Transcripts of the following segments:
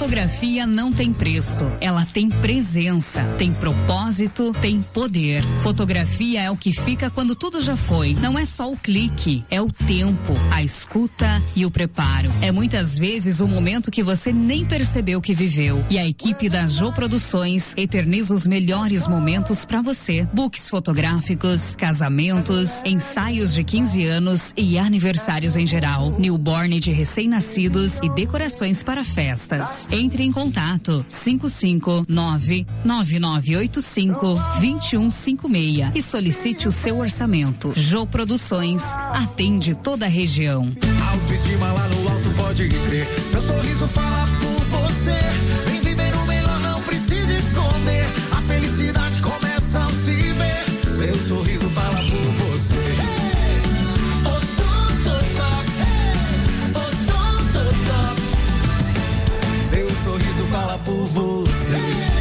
Fotografia não tem preço, ela tem presença, tem propósito, tem poder. Fotografia é o que fica quando tudo já foi. Não é só o clique, é o tempo, a escuta e o preparo. É muitas vezes o momento que você nem percebeu que viveu. E a equipe da Jô Produções eterniza os melhores momentos para você. Books fotográficos, casamentos, ensaios de 15 anos e aniversários em geral, newborn de recém-nascidos e decorações para festas. Entre em contato 559-9985-2156 e solicite o seu orçamento. Jô Produções atende toda a região. Autoestima lá no alto, pode crer. Seu sorriso fala por você. Vem viver o melhor, não precisa esconder. A felicidade começa ao se ver. Seu sorriso fala por você. Seu sorriso fala por você.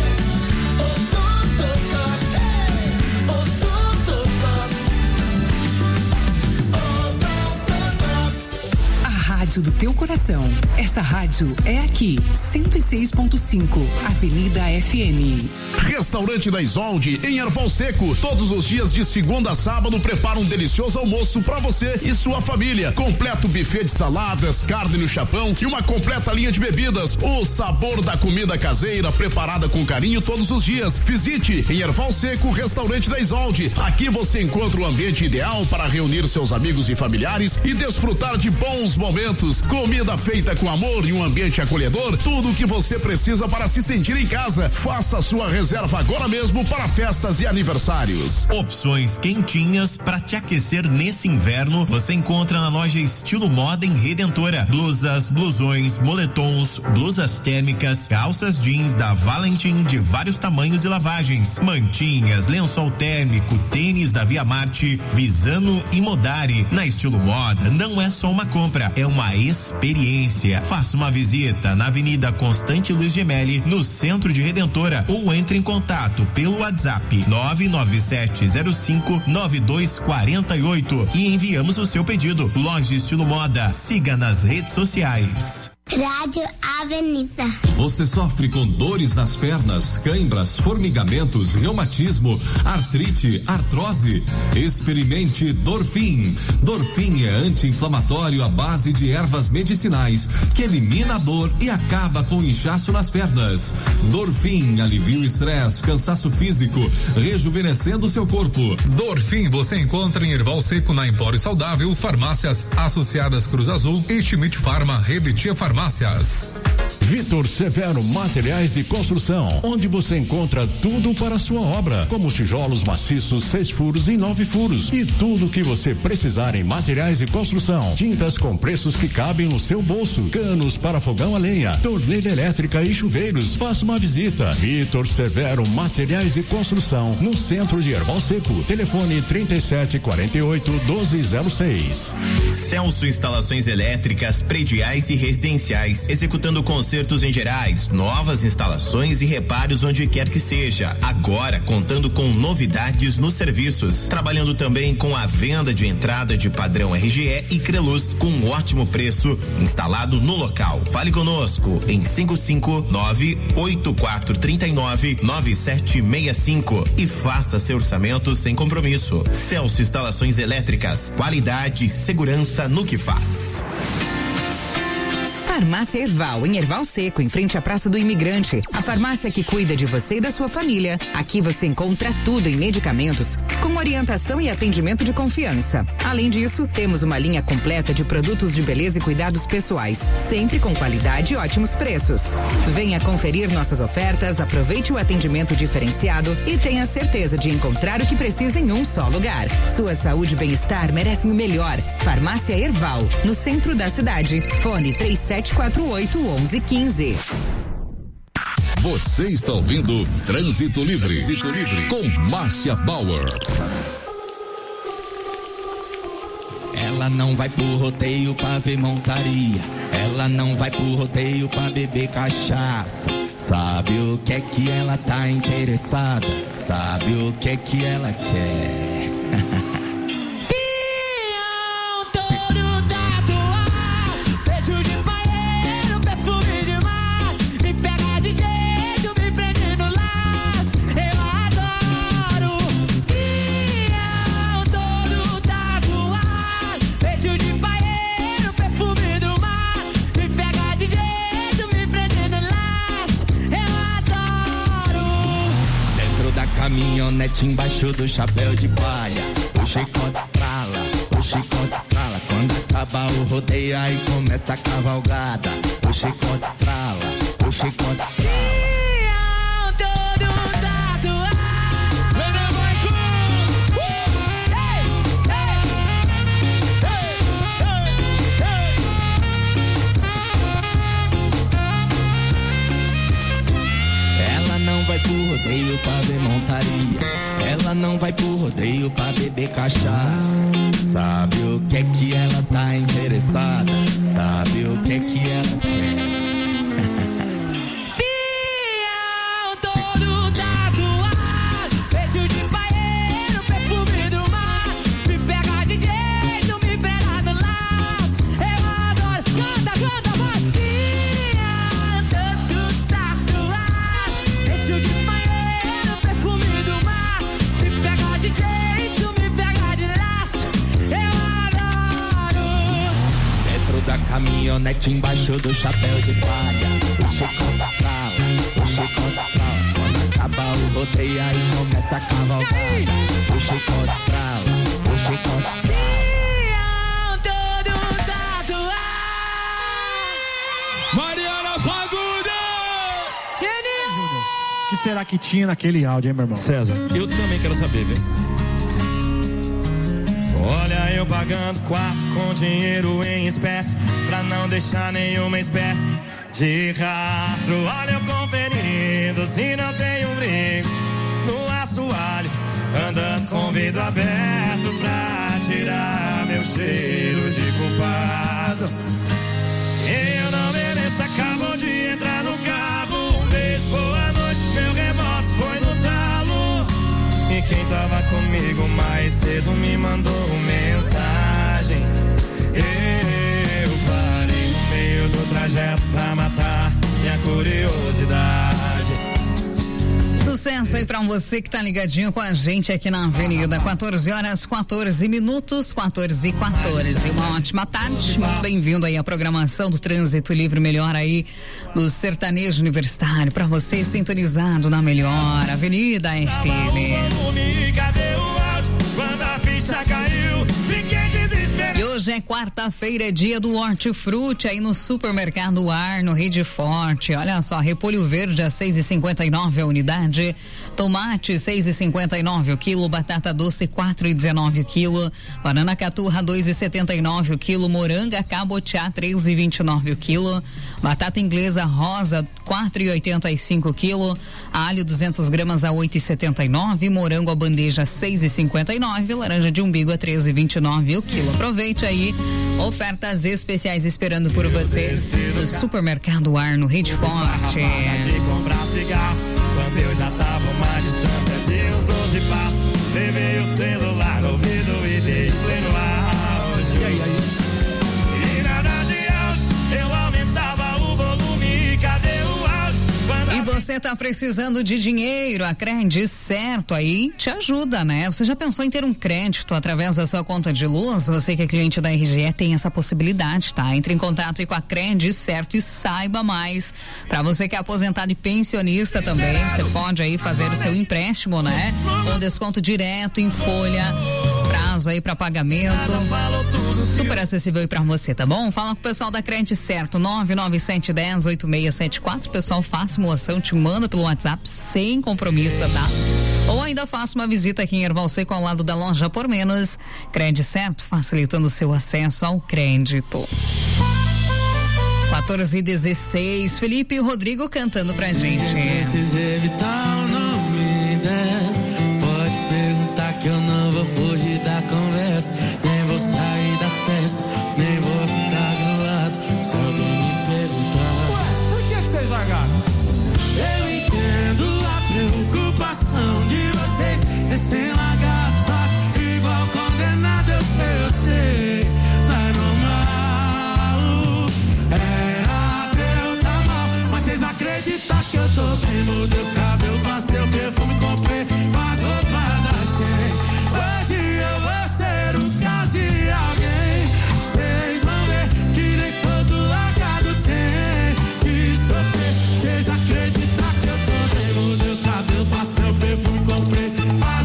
Rádio do teu coração. Essa rádio é aqui, 106.5, Avenida FM. Restaurante da Isolde, em Erval Seco. Todos os dias de segunda a sábado prepara um delicioso almoço para você e sua família. Completo buffet de saladas, carne no chapão e uma completa linha de bebidas. O sabor da comida caseira preparada com carinho todos os dias. Visite em Erval Seco, Restaurante da Isolde. Aqui você encontra o ambiente ideal para reunir seus amigos e familiares e desfrutar de bons momentos. Comida feita com amor e um ambiente acolhedor. Tudo o que você precisa para se sentir em casa. Faça a sua reserva agora mesmo para festas e aniversários. Opções quentinhas para te aquecer nesse inverno você encontra na loja Estilo Moda em Redentora. Blusas, blusões, moletons, blusas térmicas, calças jeans da Valentim de vários tamanhos e lavagens, mantinhas, lençol térmico, tênis da Via Marte, Visano e Modari. Na Estilo Moda não é só uma compra, é uma experiência. Faça uma visita na Avenida Constante Luiz Gemelli, no centro de Redentora, ou entre em contato pelo WhatsApp 997059248 e enviamos o seu pedido. Loja Estilo Moda, siga nas redes sociais. Rádio Avenida. Você sofre com dores nas pernas, cãibras, formigamentos, reumatismo, artrite, artrose? Experimente Dorfin. Dorfin é anti-inflamatório à base de ervas medicinais que elimina a dor e acaba com o inchaço nas pernas. Dorfin alivia o estresse, cansaço físico, rejuvenescendo seu corpo. Dorfin você encontra em Erval Seco, na Empório Saudável, Farmácias Associadas Cruz Azul e Schmidt Pharma, Rede Tia Farmácias. Vitor Severo Materiais de Construção, onde você encontra tudo para a sua obra, como tijolos maciços 6 furos e 9 furos e tudo que você precisar em materiais de construção. Tintas com preços que cabem no seu bolso, canos para fogão a lenha, torneira elétrica e chuveiros. Faça uma visita. Vitor Severo Materiais de Construção, no centro de Erval Seco. Telefone 3748-1206. Celso Instalações Elétricas, Prediais e Residenciais, executando consertos em gerais, novas instalações e reparos onde quer que seja. Agora contando com novidades nos serviços, trabalhando também com a venda de entrada de padrão RGE e Creluz com um ótimo preço, instalado no local. Fale conosco em 559-8439-9765 e faça seu orçamento sem compromisso. Celso Instalações Elétricas, qualidade e segurança no que faz. Farmácia Erval, em Erval Seco, em frente à Praça do Imigrante. A farmácia que cuida de você e da sua família. Aqui você encontra tudo em medicamentos, com orientação e atendimento de confiança. Além disso, temos uma linha completa de produtos de beleza e cuidados pessoais, sempre com qualidade e ótimos preços. Venha conferir nossas ofertas, aproveite o atendimento diferenciado e tenha certeza de encontrar o que precisa em um só lugar. Sua saúde e bem-estar merecem o melhor. Farmácia Erval, no centro da cidade. Fone 3748-1115. Você está ouvindo Trânsito Livre. Trânsito Livre com Márcia Bauer. Ela não vai pro rodeio pra ver montaria. Ela não vai pro rodeio pra beber cachaça. Sabe o que é que ela tá interessada? Sabe o que é que ela quer? caminhonete embaixo do chapéu de palha. O chicote estrala, o chicote estrala. Quando acaba o rodeio aí começa a cavalgada. O chicote estrala, o chicote estrala. Vai pro rodeio pra ver montaria. Ela não vai pro rodeio pra beber cachaça. Sabe o que é que ela tá interessada? Sabe o que é que ela quer? Pião todo tatuado, peito de paeiro, perfume do mar. Me pega de jeito, me pega do laço. Eu adoro, canta, canta, vai. Pião todo tatuado, peito de paeiro, perfume do mar. Me pega de jeito, me pega de laço. Eu adoro. Dentro da caminhonete embaixo do chapéu de palha. O chicote estrala, o chicote estrala. Quando acaba o rodeio aí começa a cavalgada. O chicote estrala, o chicote estrala. Pião todo tatuado. Mariana Fagundes! O que será que tinha naquele áudio, hein, meu irmão? César, eu também quero saber, velho. Olha eu pagando quarto com dinheiro em espécie, pra não deixar nenhuma espécie de rastro. Olha eu conferindo se não tem um brinco no assoalho, andando com vidro aberto pra tirar meu cheiro de culpado. Eu não mereço, acabou de entrar no carro. Um beijo, boa noite, meu remorso foi no talo. E quem tava comigo mais cedo me mandou mensagem. Eu parei no meio do trajeto pra matar minha curiosidade. Sucesso aí pra você que tá ligadinho com a gente aqui na Avenida. 14h14, 14h14. Uma ótima tarde, muito bem-vindo aí à programação do Trânsito Livre Melhor aí do Sertanejo Universitário, pra você sintonizado na melhor Avenida FM. Cadê o áudio? Quando a ficha caiu, fiquei desesperado. E hoje é quarta-feira, dia do hortifruti aí no Supermercado Ar, no Rede Forte. Olha só, repolho verde a 6,59 a unidade, tomate 6,59 o quilo, batata doce 4,19 o quilo, banana caturra 2,79 o quilo, moranga cabotiá 3,29 o quilo, batata inglesa rosa 4,85 o quilo, alho 200 gramas a 8,79, morango a bandeja 6,59, laranja de umbigo a 13,29 o quilo. Aproveite aí, ofertas especiais esperando por você no Supermercado Ar, no Rede Forte. De comprar cigarro, quando eu já tava uma distância de uns 12 passos, levei o celular no ouvido e dei play no áudio. E nada de áudio, eu aumentava o volume, cadê o áudio? E você tá precisando de dinheiro, a Cred Certo aí te ajuda, né? Você já pensou em ter um crédito através da sua conta de luz? Você que é cliente da RGE tem essa possibilidade, tá? Entre em contato aí com a Cred Certo e saiba mais. Pra você que é aposentado e pensionista também, você pode aí fazer o seu empréstimo, né? Com desconto direto em folha, prazo aí pra pagamento, super acessível aí pra você, tá bom? Fala com o pessoal da Cred Certo, 99710-8674, pessoal faz simulação, te manda pelo WhatsApp sem compromisso, tá? Ou ainda faça uma visita aqui em Erval Seco ao lado da loja Por Menos. Cred Certo, facilitando o seu acesso ao crédito. 14h16, Felipe e Rodrigo cantando pra gente. Precisa evitar o nome dela. Pode perguntar que eu não vou fugir da conversa. Nem vou sair da festa, nem vou ficar do lado. Se alguém me perguntar, ué, por que vocês largaram? eu entendo a preocupação de vocês. Recém-largado, só que igual condenado, eu sei, não é normal. Era pra eu tá mal, mas vocês acreditam que eu tô bem? Mudei o cabelo, passei o perfume, comprei as roupas, achei. Hoje eu vou ser o caso de alguém. Vocês vão ver que nem todo largado tem que sofrer. Vocês acreditam que eu tô bem? Mudei o cabelo, passei o perfume, comprei as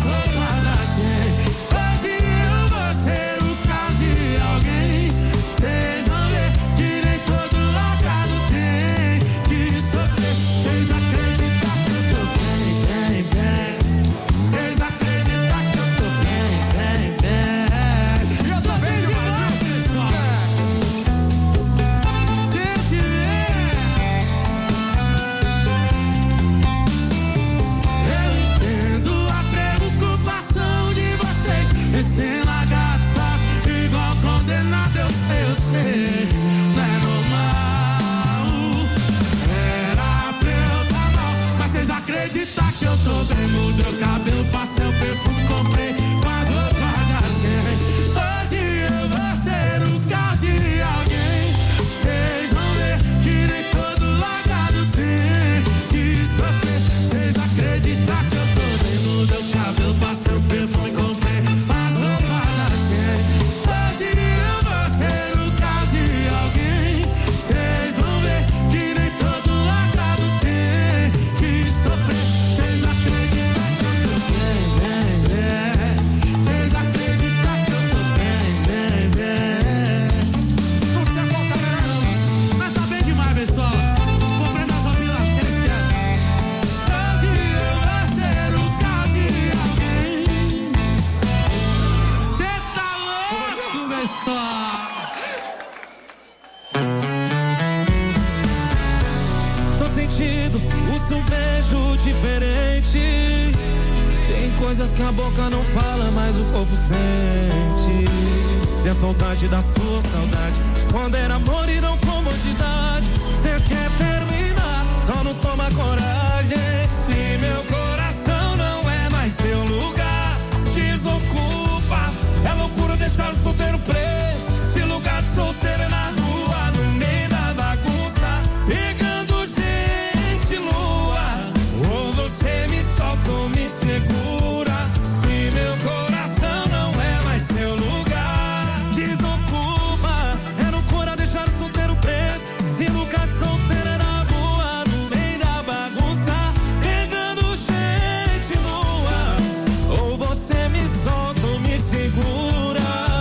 merece um beijo diferente. Tem coisas que a boca não fala, mas o corpo sente. Tem a saudade da sua saudade, de quando era amor e não comodidade. Cê quer terminar, só não toma coragem. Se meu coração não é mais seu lugar, desocupa. É loucura deixar o solteiro preso. Se lugar de solteiro é na rua, no meio da bagunça, pegando gente nua. Ou você me solta ou me segura. Se meu coração não é mais seu lugar, desocupa. É loucura deixar o solteiro preso. Se lugar de solteiro é na rua, no meio da bagunça, pegando gente nua. Ou você me solta ou me segura.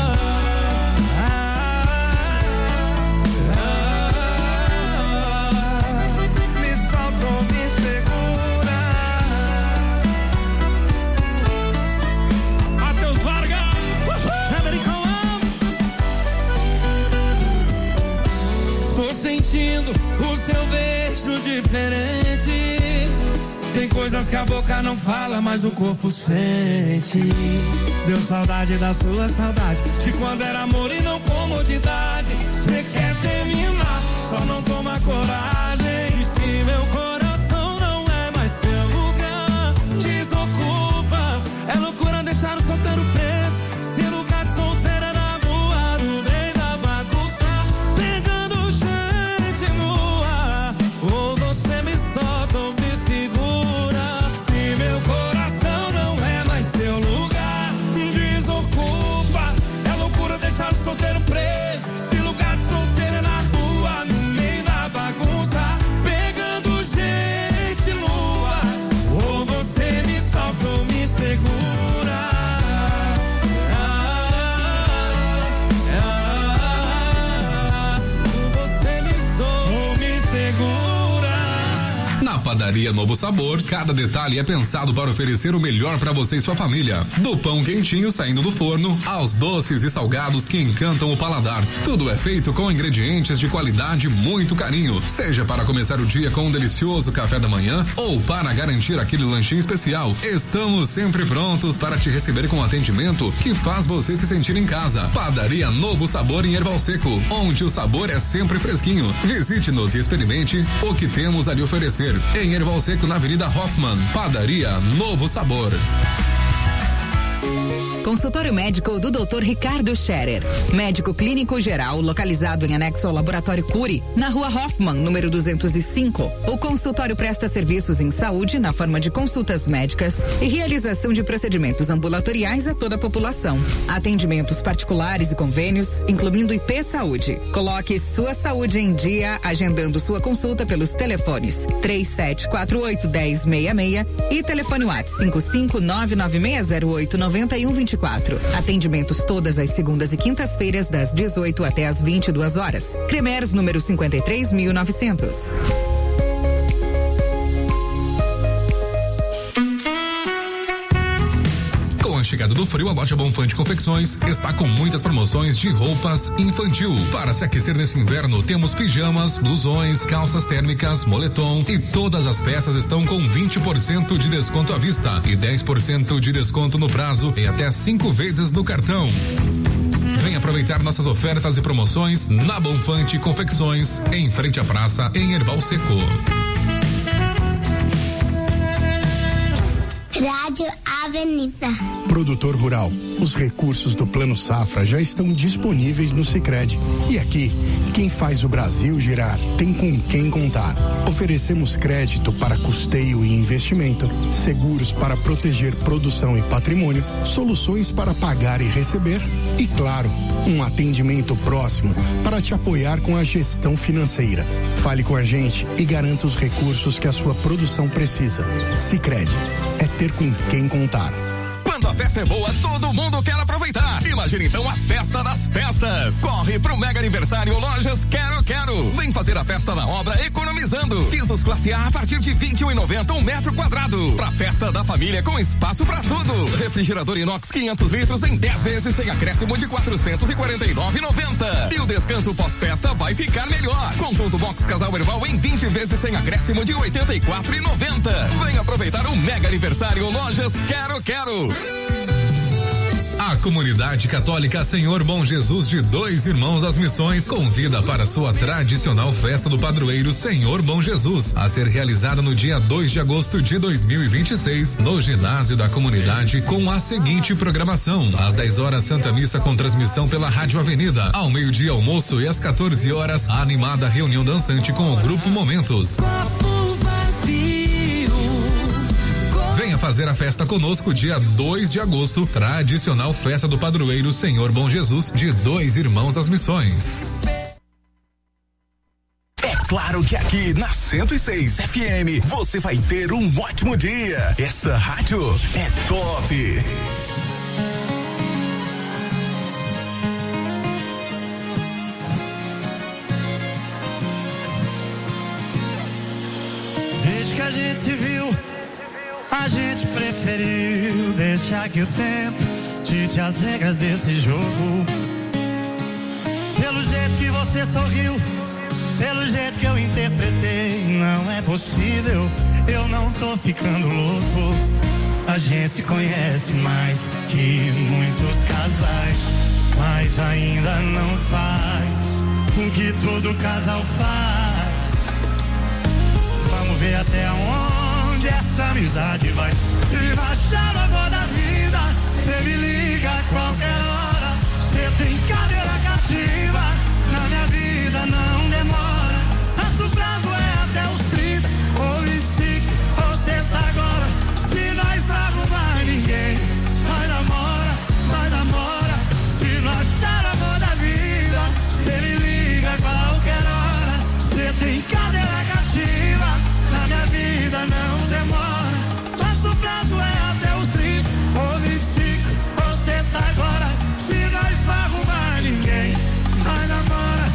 Me solta ou me segura. Matheus Vargas, tô sentindo o seu beijo diferente. Tem coisas que a boca não fala, mas o corpo sente. Deu saudade da sua saudade, de quando era amor e não comodidade. Cê quer terminar, só não toma coragem. E se meu coração não é mais seu lugar, desocupa. É loucura deixar o solteiro preso. Se lugar de solteiro é na rua, no meio da bagunça, pegando gente nua. Ou você me solta ou me segura. Se meu coração não é mais seu lugar, desocupa. É loucura deixar o solteiro preso. Se lugar de solteiro é na rua, no meio da bagunça, pegando gente nua. Ou você me solta ou me segura. Você me solta ou me segura. Na Padaria Novo Sabor, cada detalhe é pensado para oferecer o melhor para você e sua família. Do pão quentinho saindo do forno, aos doces e salgados que encantam o paladar. Tudo é feito com ingredientes de qualidade e muito carinho. Seja para começar o dia com um delicioso café da manhã ou para garantir aquele lanchinho especial, estamos sempre prontos para te receber com atendimento que faz você se sentir em casa. Padaria Novo Sabor em Erval Seco, onde o sabor é sempre fresquinho. Visite-nos e experimente o que temos a lhe oferecer. Em Erval Seco, na Avenida Hoffman. Padaria Novo Sabor. Consultório médico do Dr. Ricardo Scherer. Médico clínico geral, localizado em anexo ao Laboratório Cury, na Rua Hoffman, número 205. O consultório presta serviços em saúde na forma de consultas médicas e realização de procedimentos ambulatoriais a toda a população. Atendimentos particulares e convênios, incluindo IP Saúde. Coloque sua saúde em dia, agendando sua consulta pelos telefones 3748-1066 e telefone WhatsApp 55996089124. Atendimentos todas as segundas e quintas-feiras, das 18 até as 22 horas. Cremers, número 53.900. Com a chegada do frio, a loja Bonfante Confecções está com muitas promoções de roupas infantil. Para se aquecer nesse inverno, temos pijamas, blusões, calças térmicas, moletom e todas as peças estão com 20% de desconto à vista e 10% de desconto no prazo e até 5 vezes no cartão. Vem aproveitar nossas ofertas e promoções na Bonfante Confecções, em frente à praça, em Erval Seco. Rádio Avenida. Produtor rural, os recursos do Plano Safra já estão disponíveis no Sicredi. E aqui, quem faz o Brasil girar tem com quem contar. Oferecemos crédito para custeio e investimento, seguros para proteger produção e patrimônio, soluções para pagar e receber e, claro, um atendimento próximo para te apoiar com a gestão financeira. Fale com a gente e garanta os recursos que a sua produção precisa. Sicredi, é ter com quem contar. Quando a festa é boa, todo mundo quer aproveitar. Imagina então a festa das festas. Corre pro mega aniversário Lojas Quero Quero. Vem fazer a festa na obra economizando finalizando. Pisos classe A partir de 21,90 um metro quadrado. Pra festa da família com espaço pra tudo. Refrigerador inox 500 litros em 10 vezes sem acréscimo de 449,90. E o descanso pós-festa vai ficar melhor. Conjunto box casal Erval em 20 vezes sem acréscimo de 84,90. Vem aproveitar o mega aniversário Lojas Quero. A Comunidade Católica Senhor Bom Jesus de Dois Irmãos das Missões convida para sua tradicional festa do padroeiro Senhor Bom Jesus, a ser realizada no dia 2 de agosto de 2026, no ginásio da comunidade, com a seguinte programação: às 10 horas Santa Missa com transmissão pela Rádio Avenida, ao meio-dia almoço e às 14 horas a animada reunião dançante com o grupo Momentos. Venha fazer a festa conosco dia 2 de agosto, tradicional festa do padroeiro Senhor Bom Jesus de Dois Irmãos das Missões. É claro que aqui na 106 FM você vai ter um ótimo dia. Essa rádio é top. Desde que a gente se viu, a gente preferiu deixar que o tempo dite as regras desse jogo. Pelo jeito que você sorriu, pelo jeito que eu interpretei, não é possível, eu não tô ficando louco. A gente se conhece mais que muitos casais, mas ainda não faz o que todo casal faz. Vamos ver até onde essa amizade vai. Se baixar o amor da vida, cê me liga a qualquer hora. Cê tem cadeira cativa, na minha vida não demora. Nosso prazo é até os 30 ou 25 ou sexta agora. Se nós não arrumar ninguém, nós namora. Se não achar o amor da vida, cê me liga a qualquer hora. Cê tem cadeira cativa, na minha vida não demora. Nosso prazo é até os 30 ou 25 ou sexta agora. Se nós não arrumar ninguém, nós namora.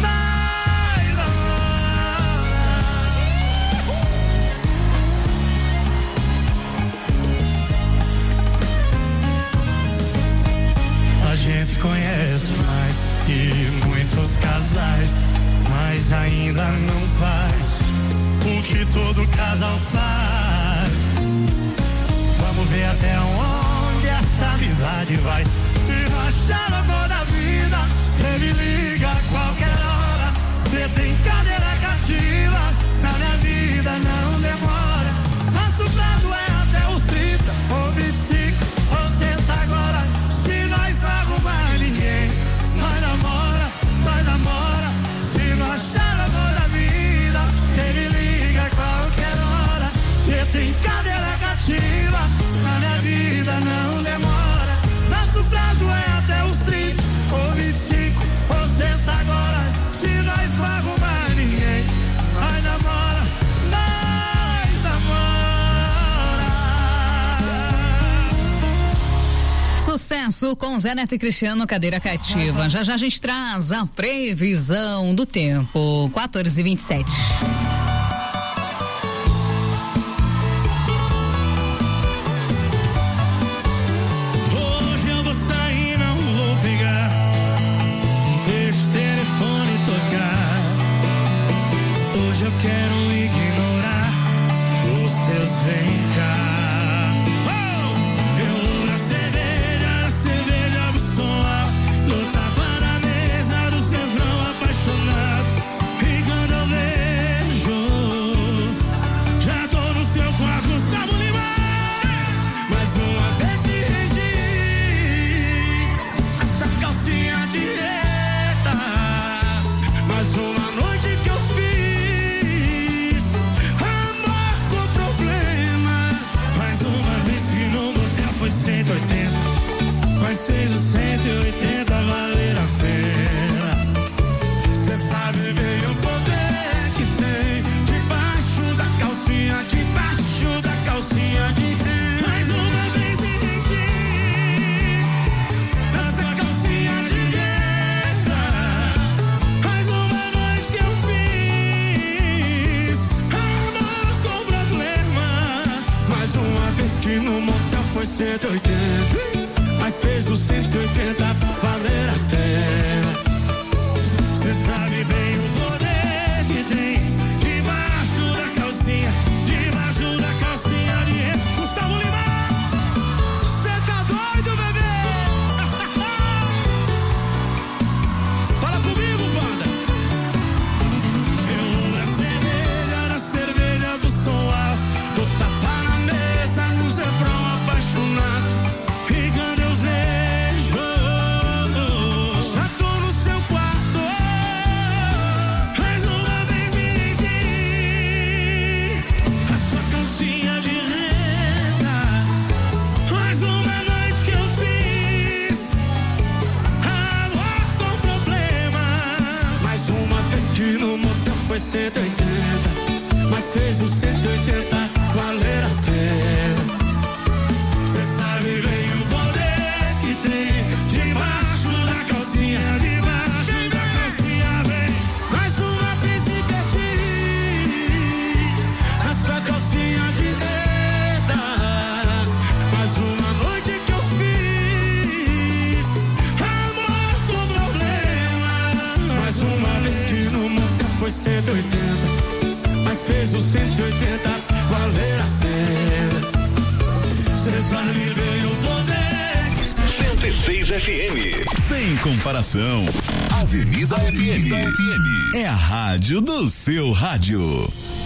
A gente conhece mais que muitos casais, mas ainda não faz o que todo casal faz. Vamos ver até onde essa amizade vai. Se não achar o amor da vida, cê me liga a qualquer hora. Cê tem cadeira cativa, na minha vida não demora. Nosso prazo é até os 30 ou 25 ou sexta agora. Se nós não arrumar ninguém, nós namora. Se não achar o amor da vida, cê me liga a qualquer hora. Cê tem cadeira cativa, na minha vida não demora. Nosso prazo é até os 30 ou 25 ou sexta agora. Se nós não arrumar ninguém, nós namora. Sucesso com Zé Neto e Cristiano, cadeira cativa. Já a gente traz a previsão do tempo. 14h27. Hoje eu vou sair, não vou pegar. Deixa o telefone tocar. Hoje eu quero ignorar os seus vem cá. Uma noite que eu fiz foi 180, mas fez o 180 valer a pena. Cê sabe bem o poder que tem debaixo da calcinha de Gustavo Lima. Cê tá doido, bebê? Fala comigo, banda. Eu na cerveja do som alto, do tapa na mesa, no refrão apaixonado. E quando eu vejo, já tô no seu quarto, mais uma vez me rendi. A sua calcinha de renda, mais uma noite que eu fiz. Amor com problema, mais uma vez que no motel foi 180, mas fez o 180 valer a pena. Cê sabe bem o poder que tem debaixo da calcinha, vem. Mais uma vez me perdi, a sua calcinha de renda, mais uma noite que eu fiz. Amor com problema, mais uma vez que no motel foi 180, mas fez o 180 valer a pena. Cê sabe bem o poder. 106 FM. Sem comparação. Avenida FM. É a rádio do seu rádio.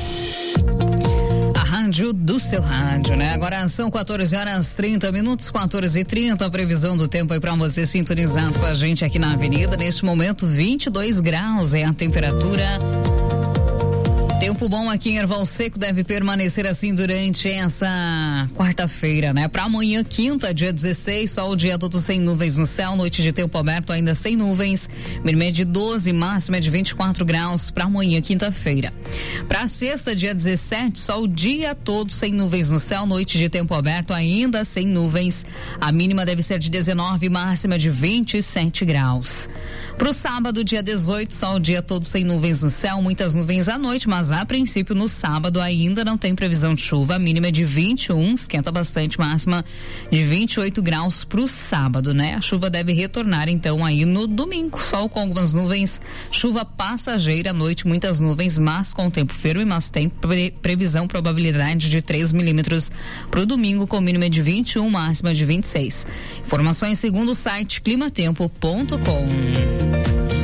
A rádio do seu rádio, né? Agora são 14h30, 14h30, a previsão do tempo aí pra você sintonizado com a gente aqui na avenida. Neste momento, 22 graus é a temperatura. Tempo bom aqui em Erval Seco, deve permanecer assim durante essa quarta-feira, né? Para amanhã, quinta, dia 16, sol o dia todo sem nuvens no céu, noite de tempo aberto ainda sem nuvens, mínima de 12, máxima de 24 graus para amanhã, quinta-feira. Para sexta, dia 17, sol o dia todo sem nuvens no céu, noite de tempo aberto ainda sem nuvens, a mínima deve ser de 19, máxima de 27 graus. Para o sábado, dia 18, sol o dia todo sem nuvens no céu, muitas nuvens à noite, mas a princípio no sábado ainda não tem previsão de chuva, a mínima é de 21, esquenta bastante, máxima de 28 graus para o sábado, né? A chuva deve retornar então aí no domingo, sol com algumas nuvens, chuva passageira à noite, muitas nuvens, mas com tempo firme, mas tem previsão, probabilidade de 3 milímetros para o domingo, com mínima de 21, máxima de 26. Informações segundo o site climatempo.com.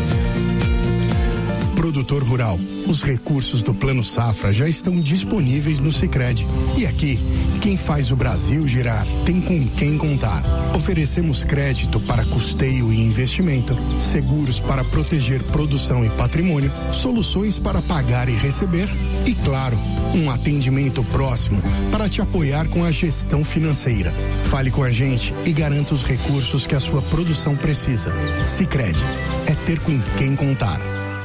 Produtor rural, os recursos do Plano Safra já estão disponíveis no Sicredi. E aqui, quem faz o Brasil girar tem com quem contar. Oferecemos crédito para custeio e investimento, seguros para proteger produção e patrimônio, soluções para pagar e receber e, claro, um atendimento próximo para te apoiar com a gestão financeira. Fale com a gente e garanta os recursos que a sua produção precisa. Sicredi, é ter com quem contar.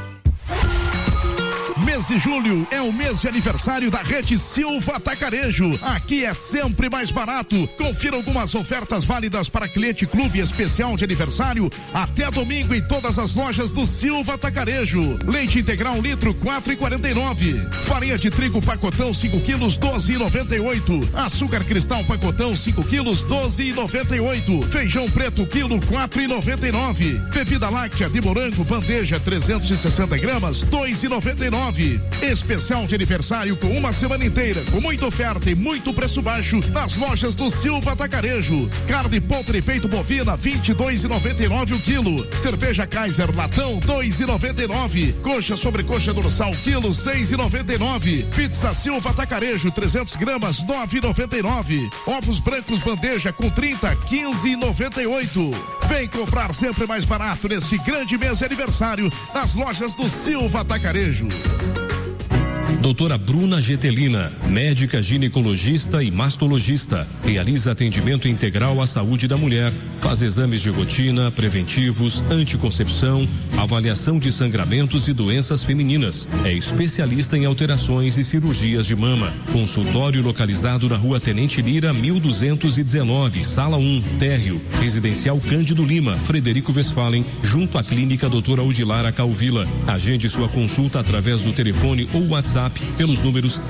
Mês de julho é o mês de aniversário da Rede Silva Atacarejo. Aqui é sempre mais barato. Confira algumas ofertas válidas para cliente clube especial de aniversário até domingo em todas as lojas do Silva Atacarejo. Leite integral 1 litro, 4,49. Farinha de trigo pacotão 5 quilos, 12,98. Açúcar cristal pacotão 5 quilos, 12,98. Feijão preto quilo, 4,99. Bebida láctea de morango bandeja 360 gramas, 2,99. Especial de aniversário com uma semana inteira, com muita oferta e muito preço baixo nas lojas do Silva Atacarejo. Carne podre peito bovina 22,99 o quilo. Cerveja Kaiser latão 2,99. Coxa sobre coxa dorsal quilo 6,99. Pizza Silva Atacarejo 300 gramas 9,99. Ovos brancos bandeja com 30 15,98. Vem comprar sempre mais barato neste grande mês de aniversário nas lojas do Silva Atacarejo. Doutora Bruna Getelina, médica ginecologista e mastologista, realiza atendimento integral à saúde da mulher, faz exames de rotina, preventivos, anticoncepção, avaliação de sangramentos e doenças femininas. É especialista em alterações e cirurgias de mama. Consultório localizado na Rua Tenente Lira, 1219, Sala 1, térreo. Residencial Cândido Lima, Frederico Westphalen, junto à Clínica Doutora Udilara Calvila. Agende sua consulta através do telefone ou WhatsApp WhatsApp pelos números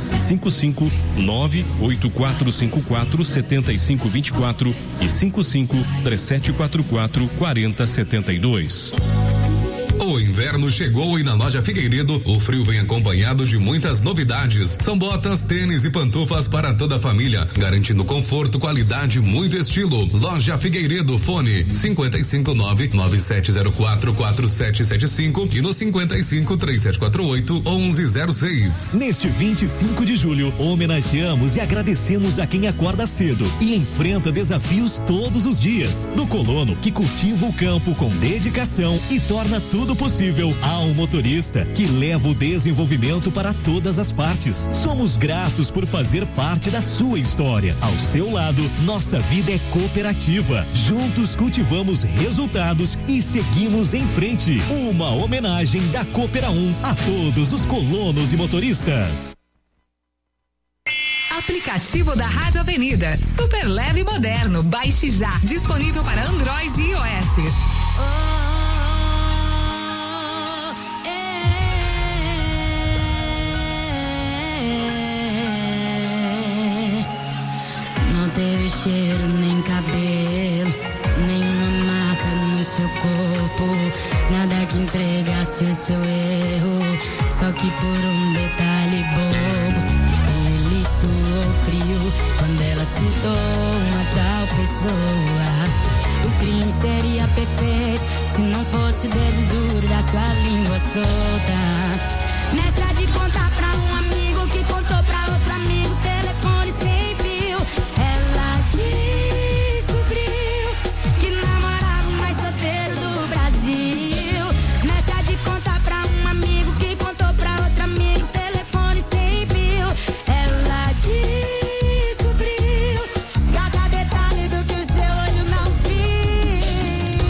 55984547524 e 5537444072. O inverno chegou e na loja Figueiredo o frio vem acompanhado de muitas novidades. São botas, tênis e pantufas para toda a família, garantindo conforto, qualidade, muito estilo. Loja Figueiredo, fone 55997044775 e no 5537481106. Neste 25 de julho, homenageamos e agradecemos a quem acorda cedo e enfrenta desafios todos os dias. Do colono que cultiva o campo com dedicação e torna tudo possível, há um motorista que leva o desenvolvimento para todas as partes. Somos gratos por fazer parte da sua história. Ao seu lado, nossa vida é cooperativa. Juntos cultivamos resultados e seguimos em frente. Uma homenagem da Coopera 1 a todos os colonos e motoristas. Aplicativo da Rádio Avenida, super leve e moderno. Baixe já, disponível para Android e iOS. Não teve cheiro, nem cabelo, nenhuma marca no seu corpo, nada que entregasse o seu erro, só que por um detalhe bobo. Ele suou frio quando ela citou uma tal pessoa. O crime seria perfeito se não fosse o dedo duro da sua língua solta. Nessa de contar pra um amigo que contou pra outro amigo, telefone sem fio. Ela descobriu que namorava o mais solteiro do Brasil. Nessa de contar pra um amigo que contou pra outro amigo, telefone sem fio. Ela descobriu cada detalhe do que o seu olho não viu.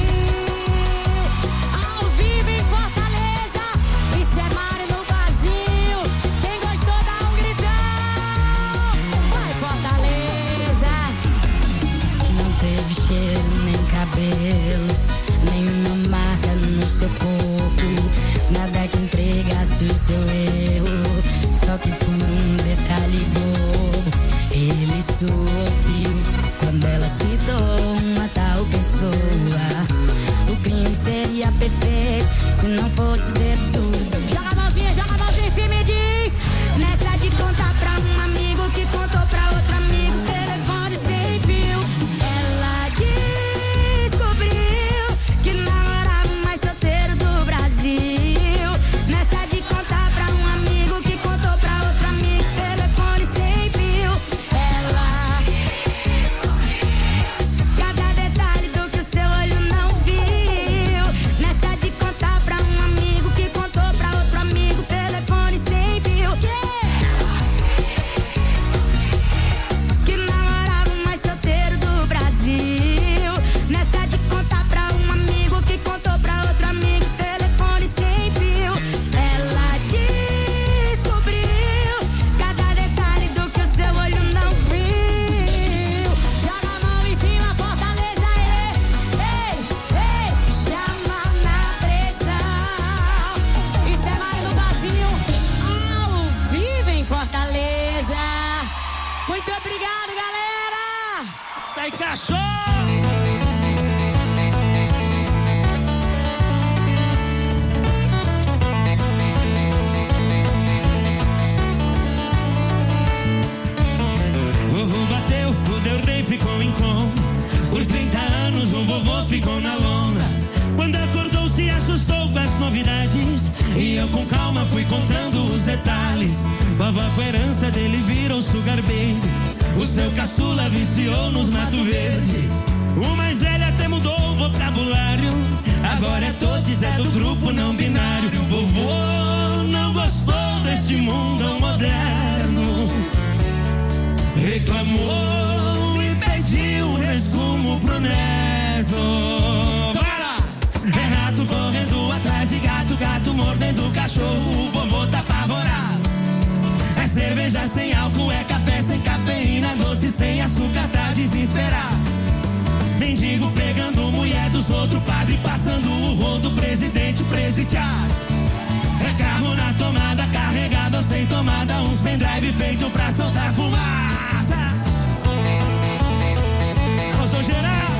Ao vivo em Fortaleza, isso é Mário no vazio. Quem gostou dá um gritão. Vai Fortaleza. Não teve cheiro, nem cabelo, nenhuma marca no seu corpo, nada que entregasse o seu erro, só que por um detalhe bobo. Ele suou frio quando ela citou uma tal pessoa. O crime seria perfeito se não fosse dedo duro. Joga a mãozinha em cima e diz. Nessa de contar pra um amigo que contou pra outro amigo, telefone sem fio. Ela descobriu que namorava o mais solteiro do Brasil. Nessa de contar pra um amigo que contou pra outro amigo, telefone sem fio. Ela cada detalhe do que o seu olho não viu. Nessa de contar pra um amigo que contou pra outro amigo, telefone sem fio. Que namorava o mais solteiro do Brasil. Nessa de contar pra um amigo que contou pra outro amigo, telefone sem fio. Ela descobriu cada detalhe do que o seu olho não viu. Joga a mão em cima, Fortaleza, ei, chama na pressão. Isso é Mário no Brasil, ao vivo em Fortaleza. Muito obrigado, galera. Sai, cachorro! Vovô bateu, o Del Rey ficou em coma. Por 30 anos o vovô ficou na lona. Quando acordou se assustou com as novidades, e eu com calma fui contando os detalhes. Vovó com a herança dele virou sugar baby. O seu caçula viciou nos Mato Verde. O mais velho até mudou o vocabulário. Agora é todos, é do grupo não binário. Vovô não gostou deste mundo moderno, reclamou e pediu resumo pro neto. Bora! É rato correndo atrás de gato, gato mordendo cachorro, o vovô tá apavorado. É cerveja sem álcool, é café sem cafeína, doce sem açúcar, tá desesperado. Mendigo pegando mulher dos outros, padre passando o rodo, presidente presidiário. É carro na tomada, carregado sem tomada, uns pendrive feito pra soltar fumaça. Eu sou geral.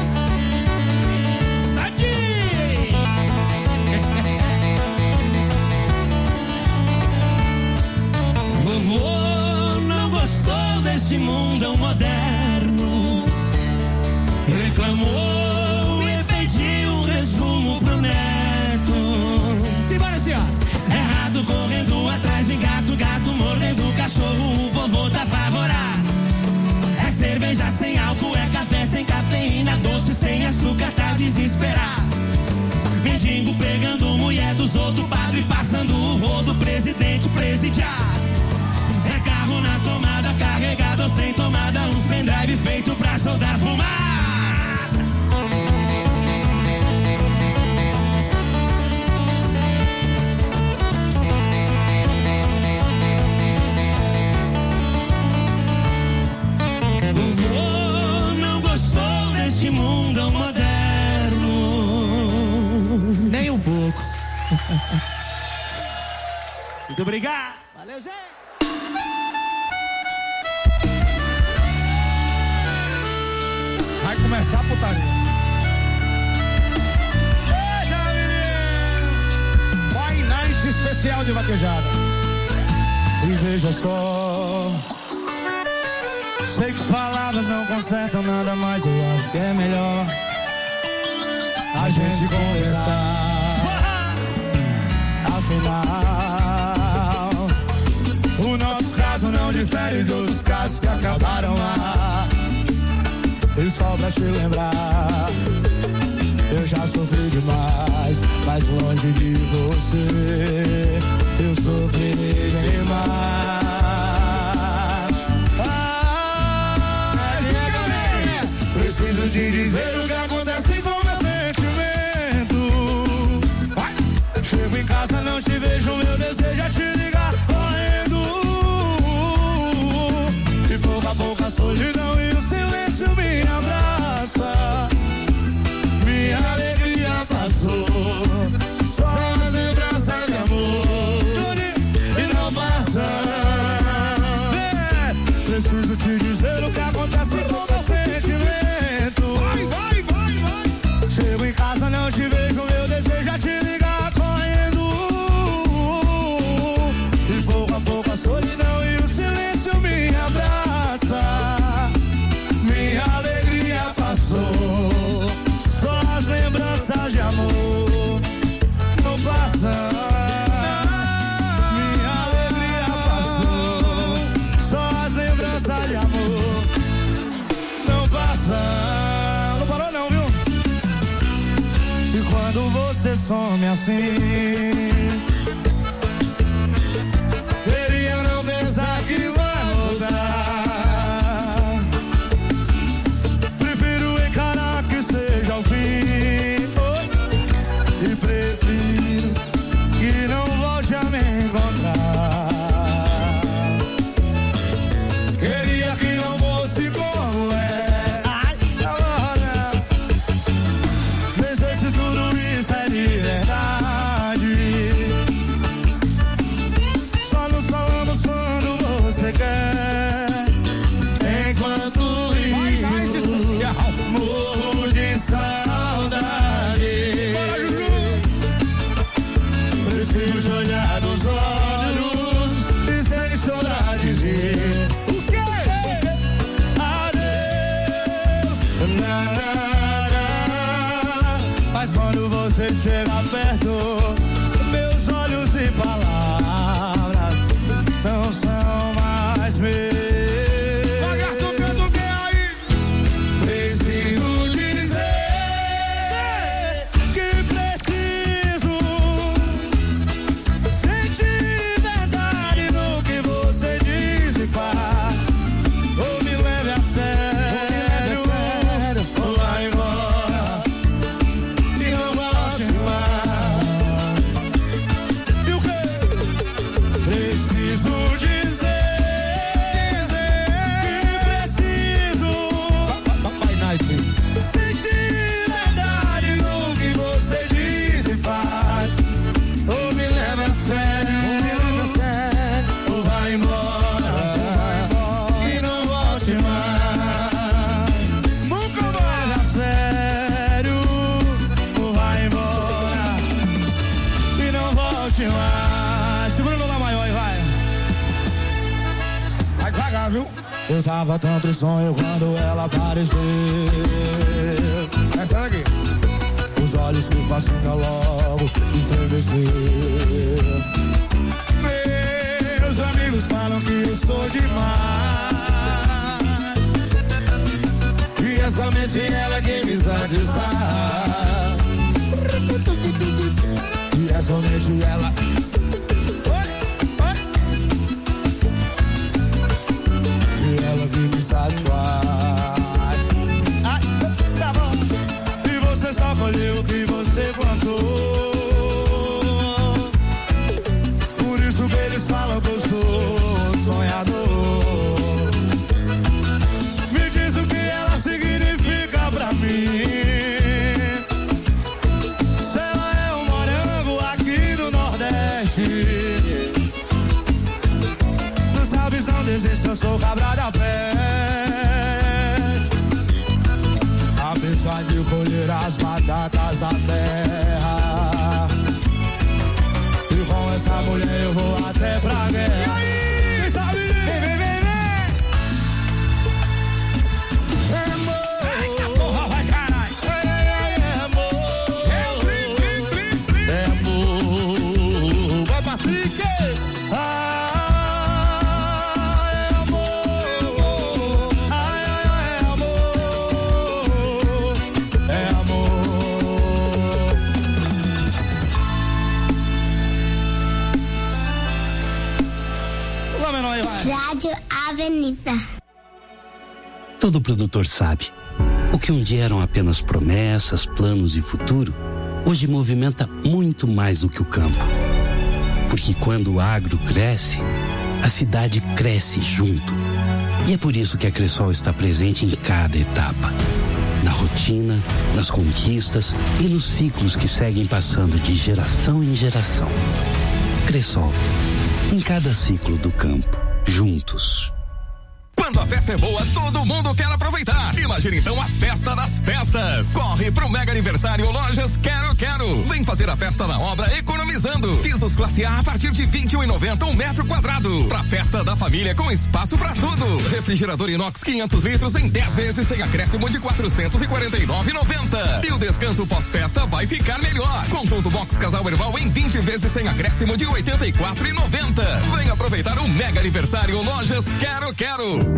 Vovô não gostou desse mundão moderno, reclamou e pediu um resumo pro neto. Simbora assim, ó. Errado correndo atrás de gato, gato mordendo cachorro, o vovô tá apavorado. É cerveja sem álcool, é café sem cafeína, doce sem açúcar, tá desesperado. Mendigo pegando mulher dos outros, padre passando o rodo, presidente presidiado. É carro na tomada, carregado sem tomada, uns pendrive feito pra soltar fumaça. Vovô não gostou deste mundão moderno. Nem um pouco. Muito obrigado. Valeu, gente. Vai começar a putaria. Eita, menino! Boy Nice especial de vaquejada. E veja só, sei que palavras não consertam nada, mas eu acho que é melhor a gente conversar. Afinal, o nosso caso não difere de outros casos que acabaram lá. E só pra te lembrar, eu já sofri demais, mas longe de você, eu sofri bem mais. Preciso te dizer o que acontece com meu sentimento. Chego em casa, não te vejo, meu desejo é te ligar correndo. E pouco a pouco a solidão e o silêncio me abraça. Minha alegria passou, só as lembranças de amor e não passa. Preciso te dizer o que acontece com meu sentimento. Vai. Chego em casa, não te vejo, meu desejo é te ligar correndo. E pouco a pouco a solidão e o silêncio me abraça. Minha alegria passou, só as lembranças de amor não passam. Minha alegria passou, só as lembranças de amor não passam. Não parou não, viu? E quando você some assim, queria não pensar que vai voltar. Prefiro encarar que seja o fim, e prefiro que não volte a me encontrar. Queria que não fosse como é. Ai, agora vê se tudo isso é de verdade. viu? Eu tava tão tristonho quando ela apareceu. Essa daqui. Os olhos que fascinam logo estremeceu. Meus amigos falam que eu sou demais. E é somente ela que me satisfaz. E é somente ela. E ela que me satisfaz. Tá bom. E você só colheu o que você plantou. Por isso que eles falam que eu sou sonhador. Me diz o que ela significa pra mim. Se ela é um morango aqui do Nordeste. Não sabe, não desiste, eu sou cabra da pé. Apesar de colher as batatas da terra, e com essa mulher eu vou até pra guerra. E aí, sabe? Vem, vem, vem, vem. É amor. Eita porra, vai caralho. É amor. É blim, blim, blim, blim. É amor. Vai, Patrick. Rádio Avenida. Todo produtor sabe, o que um dia eram apenas promessas, planos e futuro, hoje movimenta muito mais do que o campo. Porque quando o agro cresce, a cidade cresce junto. E é por isso que a Cressol está presente em cada etapa. Na rotina, nas conquistas e nos ciclos que seguem passando de geração em geração. Cressol, em cada ciclo do campo, juntos. Quando a festa é boa, todo mundo quer aproveitar. Imagina então a festa das festas. Corre pro mega aniversário Lojas Quero Quero. Vem fazer a festa na obra economizando. Pisos classe A partir de R$21,90 um metro quadrado. Pra festa da família com espaço pra tudo. Refrigerador inox 500 litros em 10 vezes sem acréscimo de R$449,90. E o descanso pós-festa vai ficar melhor. Conjunto box casal Erval em 20 vezes sem acréscimo de R$84,90. Vem aproveitar o mega aniversário Lojas Quero Quero.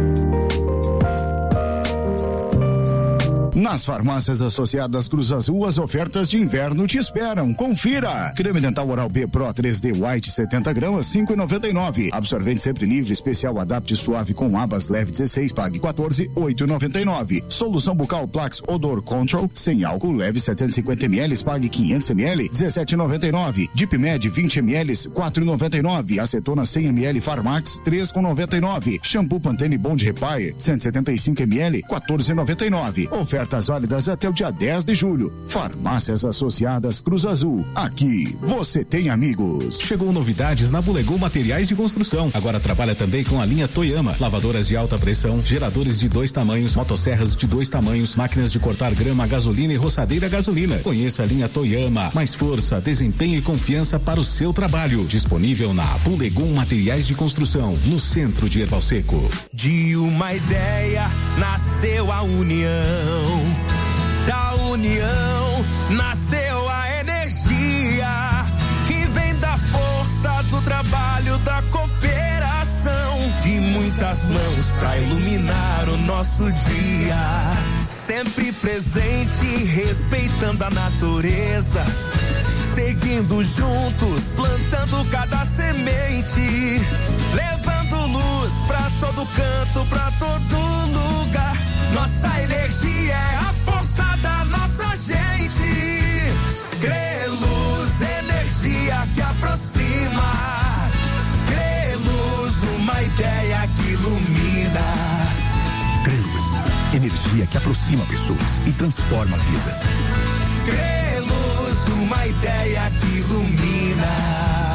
Nas farmácias associadas Cruz Azul, as ofertas de inverno te esperam. Confira. Creme dental Oral-B Pro 3D White 70 gramas, 5,99. Absorvente sempre livre, especial Adapt Suave com abas leve 16, pague 14, 8,99. Solução bucal Plax Odor Control, sem álcool, leve 750 ml, pague 500 ml, 17,99. Dipmed 20 ml, 4,99. Acetona 100 ml Farmax, 3,99. Shampoo Pantene Bond Repair 175 ml, 14,99. Ofertas válidas até o dia 10 de julho. Farmácias Associadas Cruz Azul. Aqui você tem amigos. Chegou novidades na Bulegou Materiais de Construção. Agora trabalha também com a linha Toyama. Lavadoras de alta pressão, geradores de 2 tamanhos, motosserras de 2 tamanhos, máquinas de cortar grama, gasolina e roçadeira gasolina. Conheça a linha Toyama. Mais força, desempenho e confiança para o seu trabalho. Disponível na Bulegou Materiais de Construção, no centro de Erval Seco. De uma ideia nasceu a união. Da união nasceu a energia que vem da força do trabalho, da cooperação, de muitas mãos pra iluminar o nosso dia. Sempre presente, respeitando a natureza, seguindo juntos, plantando cada semente, levando luz pra todo canto, pra todo lugar. Nossa energia é a força da nossa gente. Creluz, energia que aproxima. Creluz, uma ideia que ilumina. Creluz, energia que aproxima pessoas e transforma vidas. Creluz, uma ideia que ilumina.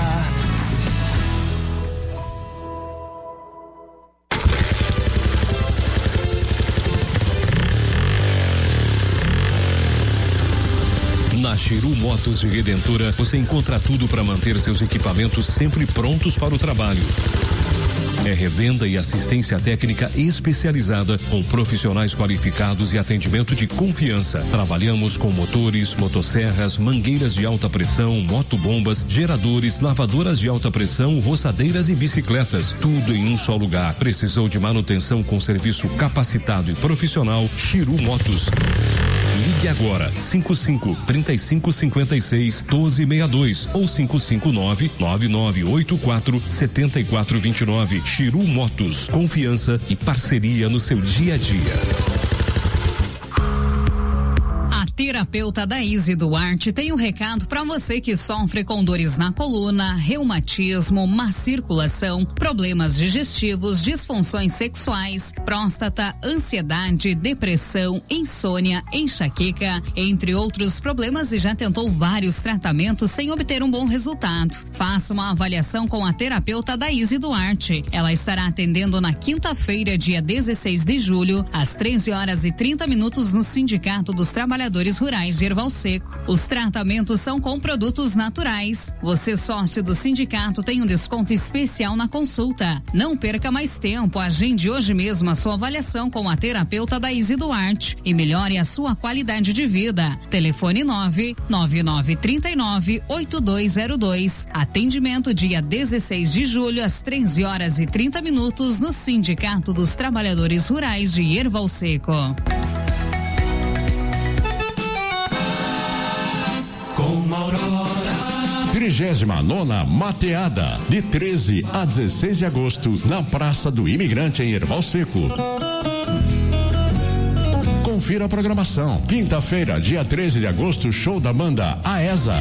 Na Chiru Motos e Redentora, você encontra tudo para manter seus equipamentos sempre prontos para o trabalho. É revenda e assistência técnica especializada com profissionais qualificados e atendimento de confiança. Trabalhamos com motores, motosserras, mangueiras de alta pressão, motobombas, geradores, lavadoras de alta pressão, roçadeiras e bicicletas. Tudo em um só lugar. Precisou de manutenção com serviço capacitado e profissional? Chiru Motos. Ligue agora 55-3556-1262 ou 559-9984-7429. Chiru Motos, confiança e parceria no seu dia a dia. Terapeuta Daíse Duarte tem um recado para você que sofre com dores na coluna, reumatismo, má circulação, problemas digestivos, disfunções sexuais, próstata, ansiedade, depressão, insônia, enxaqueca, entre outros problemas, e já tentou vários tratamentos sem obter um bom resultado. Faça uma avaliação com a terapeuta Daíse Duarte. Ela estará atendendo na quinta-feira, dia 16 de julho, às 13h30 no Sindicato dos Trabalhadores Rurais de Erval Seco. Os tratamentos são com produtos naturais. Você, sócio do sindicato, tem um desconto especial na consulta. Não perca mais tempo, agende hoje mesmo a sua avaliação com a terapeuta Daíse Duarte e melhore a sua qualidade de vida. Telefone 99939-8202. Atendimento dia 16 de julho às 13h30 no Sindicato dos Trabalhadores Rurais de Erval Seco. Com Aurora. 39ª Mateada, de 13 a 16 de agosto, na Praça do Imigrante, em Erval Seco. Confira a programação. Quinta-feira, dia 13 de agosto, show da banda AESA.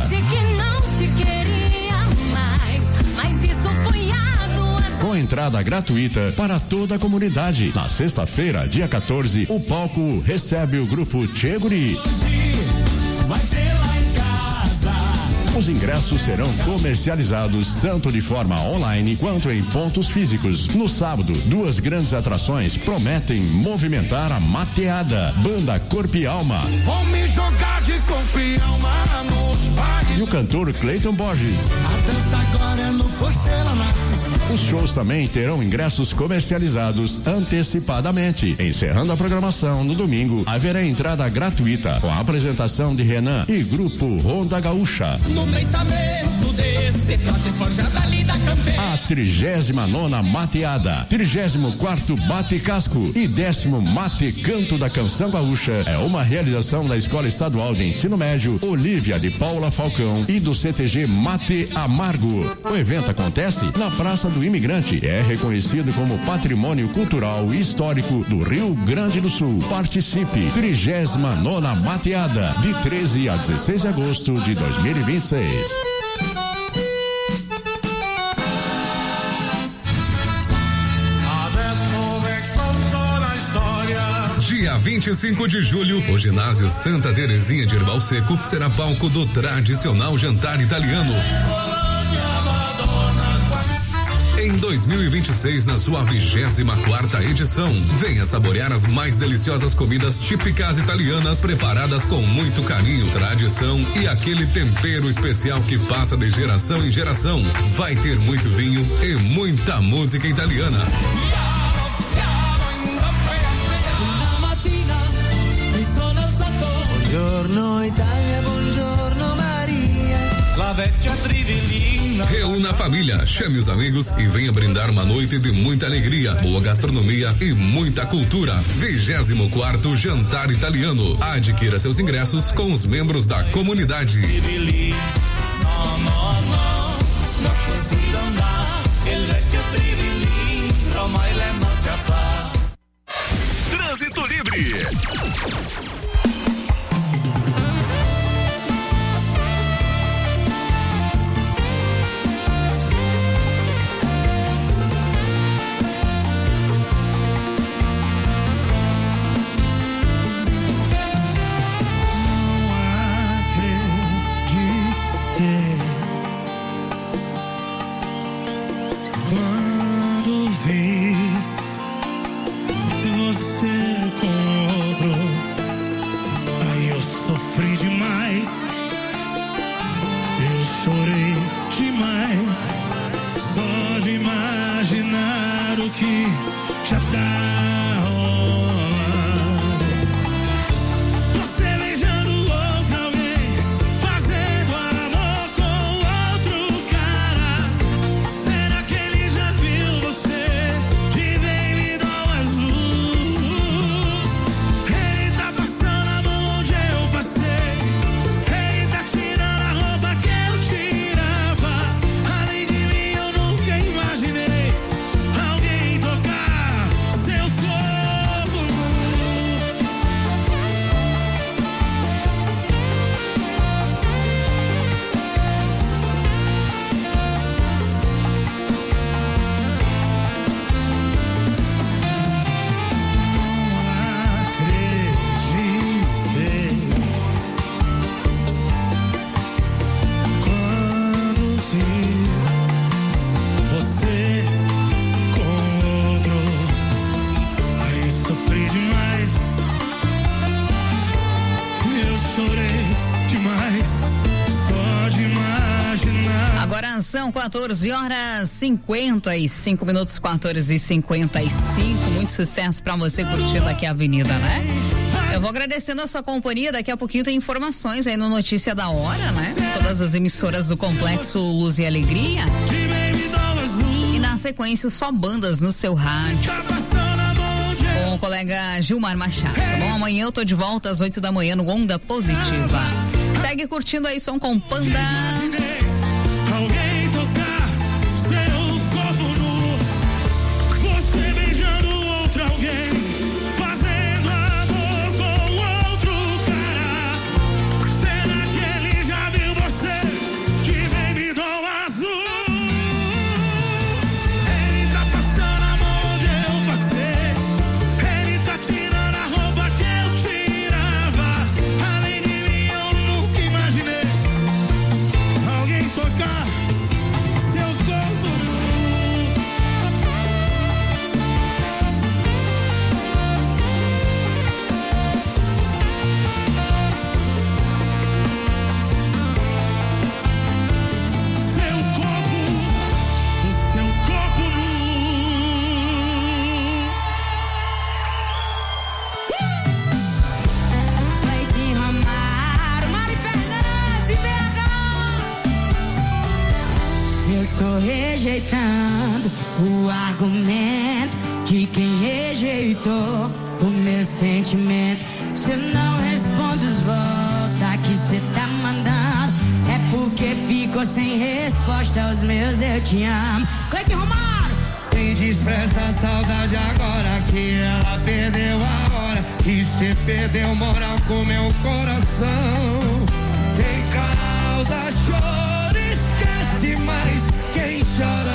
Com entrada gratuita para toda a comunidade. Na sexta-feira, dia 14, o palco recebe o grupo Tchê Guri. Vai ter lá em casa. Os ingressos serão comercializados tanto de forma online quanto em pontos físicos. No sábado, duas grandes atrações prometem movimentar a mateada. Banda Corpo e Alma. Vou me jogar de corpo e alma nos bares. E o cantor Cleiton Borges. A dança agora é no porcelanato. Os shows também terão ingressos comercializados antecipadamente. Encerrando a programação no domingo, haverá entrada gratuita com a apresentação de Renan e grupo Ronda Gaúcha. No pensamento desse frase forjada ali da campeira. A 39ª Mateada, 34º Bate Casco e 10º Mate Canto da Canção Gaúcha é uma realização da Escola Estadual de Ensino Médio Olívia de Paula Falcão e do CTG Mate Amargo. O evento acontece na Praça do Imigrante. É reconhecido como Patrimônio Cultural e Histórico do Rio Grande do Sul. Participe. 39ª Mateada, de 13 a 16 de agosto de 2026. Dia 25 de julho, o ginásio Santa Terezinha de Erval Seco será palco do tradicional jantar italiano. Em 2026, na sua 24ª edição, venha saborear as mais deliciosas comidas típicas italianas, preparadas com muito carinho, tradição e aquele tempero especial que passa de geração em geração. Vai ter muito vinho e muita música italiana. Buongiorno Italia, buongiorno Maria. La vecchia Trivelina. Reúna a família, chame os amigos e venha brindar uma noite de muita alegria, boa gastronomia e muita cultura. 24º Jantar Italiano. Adquira seus ingressos com os membros da comunidade. Trânsito Livre. Quando vi você com outro, aí eu sofri demais, eu chorei demais, só de imaginar o que já tá rolando. Você beijando outra alguém, fazendo amor com outro cara. Será que ele já viu você de baby doll azul? Ele tá passando a mão onde eu passei. Ele tá tirando a roupa que eu tirava. Além de mim eu nunca imaginei alguém tocar seu corpo nu. Acreditei quando vi você com outro. Aí sofri demais, eu chorei demais, só de imaginar. Agora são 14h55 minutos, 14h55. Muito sucesso pra você curtindo aqui a avenida, né? Eu vou agradecendo a sua companhia. Daqui a pouquinho tem informações aí no Notícia da Hora, né? Todas as emissoras do Complexo Luz e Alegria. E na sequência, só bandas no seu rádio. Com o colega Gilmar Machado, tá bom? Amanhã eu tô de volta às 8 da manhã no Onda Positiva. Segue curtindo aí, som com Panda. Alguém tocar seu corpo nu. Você beijando outro alguém, fazendo amor com outro cara. Será que ele já viu você de baby doll azul? Ele tá passando a mão onde eu passei. Ele tá tirando a roupa que eu tirava. Além de mim eu nunca imaginei alguém tocar seu corpo nu. Seu corpo, o seu corpo nu. Cleitinho Romário, Mari Fernandes e BH. Eu tô rejeitando o argumento de quem rejeitou o meu sentimento. Cê não responde os votos que cê tá mandando. É porque ficou sem resposta aos meus eu te amo. Cleitinho Romário. Quem despreza a saudade agora que ela perdeu a hora. E cê perdeu moral com meu coração. Quem causa choro esquece, mas quem chora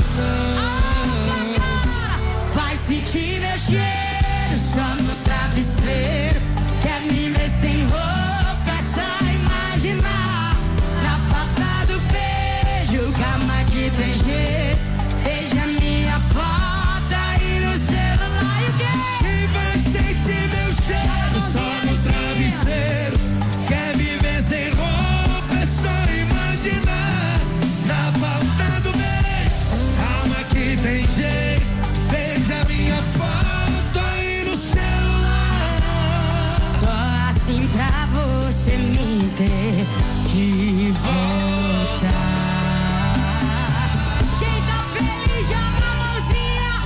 não. Vai sentir meu cheiro só no travesseiro. Quer me ver sem roupa, é só imaginar. Na falta do beijo, calma que tem jeito. Veja minha foto aí no celular e o quê? Quem vai sentir meu cheiro só no travesseiro? Quer me ver sem roupa, é só imaginar. Na falta do beijo, calma que tem jeito. Veja minha foto aí no celular. Só assim pra você me ter de volta. Quem tá feliz joga a mãozinha.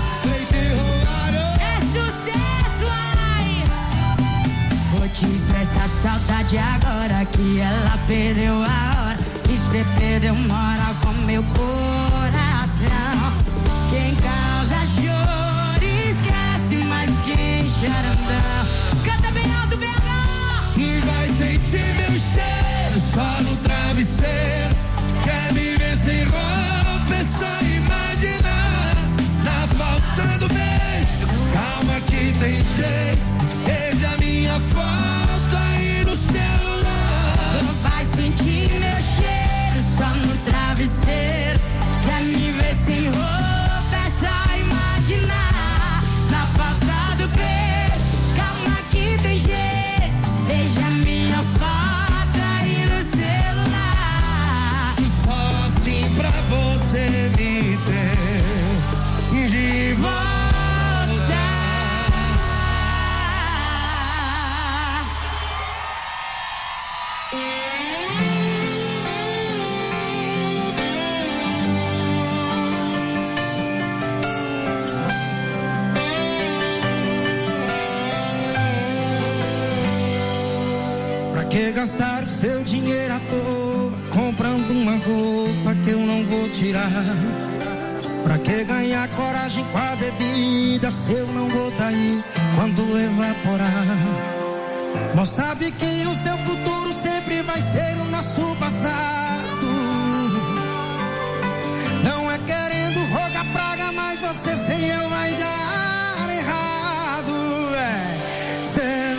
É sucesso, ai. Vou te expressar saudade agora que ela perdeu a hora. E cê perdeu moral com meu coração. Quem causa choro esquece, mas quem chora não. Canta bem alto, BH. E vai sentir meu cheiro só no travesseiro. Quer me ver sem roupa, é só imaginar. Na falta do beijo, calma que tem jeito. Veja minha foto aí no celular. Vai sentir meu cheiro só no travesseiro. Quer me ver sem roupa, é só imaginar. Na falta do beijo, calma que tem jeito. Veja minha foto aí no celular. Só assim pra você me ter de volta. que gastar o seu dinheiro à toa, comprando uma roupa que eu não vou tirar? Pra que ganhar coragem com a bebida, se eu não vou daí quando evaporar? Mas sabe que o seu futuro sempre vai ser o nosso passado. Não é querendo rogar praga, mas você sem eu vai dar errado. Cê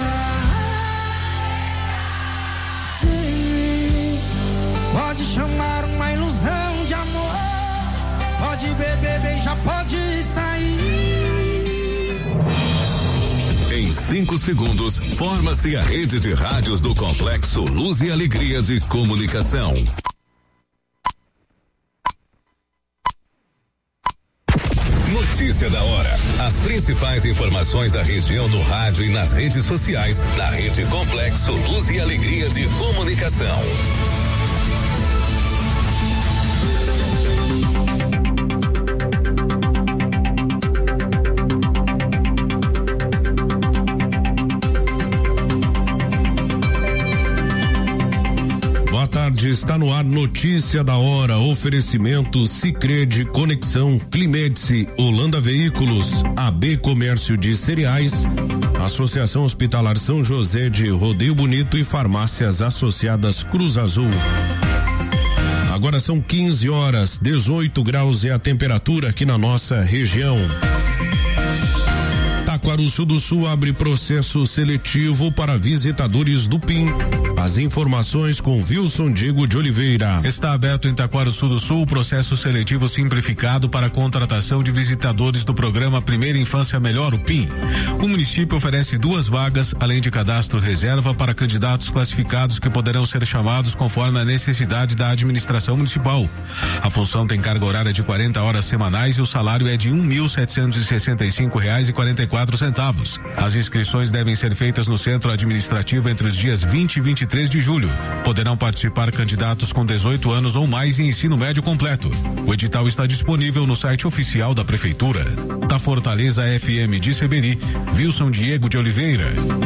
pode chamar uma ilusão de amor, pode beber, beijar, pode sair. Em 5 segundos, forma-se a rede de rádios do Complexo Luz e Alegria de Comunicação. Notícia da hora. As principais informações da região no rádio e nas redes sociais da Rede Complexo Luz e Alegria de Comunicação. Boa tarde, está no ar Notícia da Hora, oferecimento Sicredi, Conexão, Climedice, Holanda Veículos, AB Comércio de Cereais, Associação Hospitalar São José de Rodeio Bonito e Farmácias Associadas Cruz Azul. Agora são 15 horas, 18 graus é a temperatura aqui na nossa região. Taquaruçu do Sul abre processo seletivo para visitadores do PIM. As informações com Wilson Diego de Oliveira. Está aberto em Taquaruçu do Sul o processo seletivo simplificado para a contratação de visitadores do programa Primeira Infância Melhor, o PIM. O município oferece 2 vagas, além de cadastro reserva para candidatos classificados que poderão ser chamados conforme a necessidade da administração municipal. A função tem carga horária de 40 horas semanais e o salário é de R$1.765,44. As inscrições devem ser feitas no centro administrativo entre os dias 20 e 23 de julho. Poderão participar candidatos com 18 anos ou mais em ensino médio completo. O edital está disponível no site oficial da Prefeitura. Da Fortaleza FM de Seberi, Wilson Diego de Oliveira.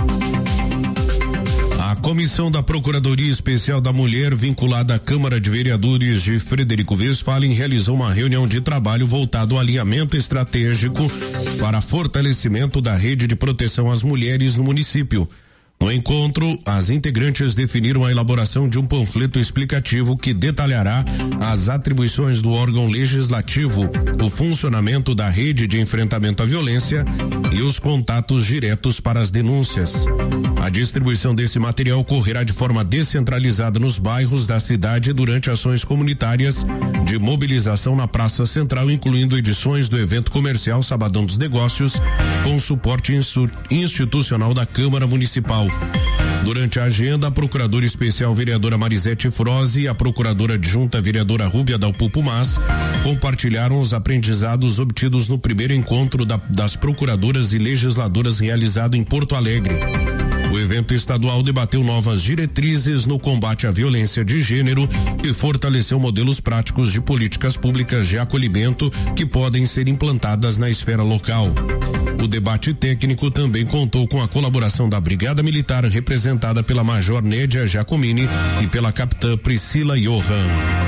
A comissão da Procuradoria Especial da Mulher, vinculada à Câmara de Vereadores de Frederico Westphalen, realizou uma reunião de trabalho voltado ao alinhamento estratégico para fortalecimento da rede de proteção às mulheres no município. No encontro, as integrantes definiram a elaboração de um panfleto explicativo que detalhará as atribuições do órgão legislativo, o funcionamento da rede de enfrentamento à violência e os contatos diretos para as denúncias. A distribuição desse material ocorrerá de forma descentralizada nos bairros da cidade durante ações comunitárias de mobilização na Praça Central, incluindo edições do evento comercial Sabadão dos Negócios, com suporte institucional da Câmara Municipal. Durante a agenda, a procuradora especial vereadora Marisete Froze e a procuradora adjunta vereadora Rúbia Dalpupumas compartilharam os aprendizados obtidos no primeiro encontro das procuradoras e legisladoras realizado em Porto Alegre. O evento estadual debateu novas diretrizes no combate à violência de gênero e fortaleceu modelos práticos de políticas públicas de acolhimento que podem ser implantadas na esfera local. O debate técnico também contou com a colaboração da Brigada Militar, representada pela Major Nédia Giacomini e pela Capitã Priscila Johan.